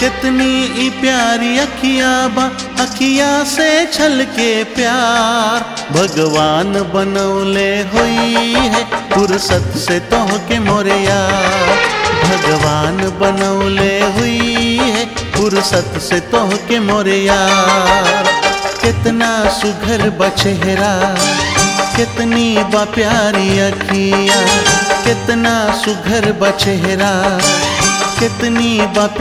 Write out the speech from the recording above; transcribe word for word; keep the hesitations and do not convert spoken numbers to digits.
कितनी ई प्यारी अखिया बा, अखिया से छलके प्यार। भगवान बनौले हुई है फुर्सत से तोहके मोरे यार। भगवान बनौले हुई है फुर्सत से तोहके मोरे यार। कितना सुघर बचेहरा, कितनी बा प्यारी अखिया, कितना सुघर बचेहरा, कितनी बा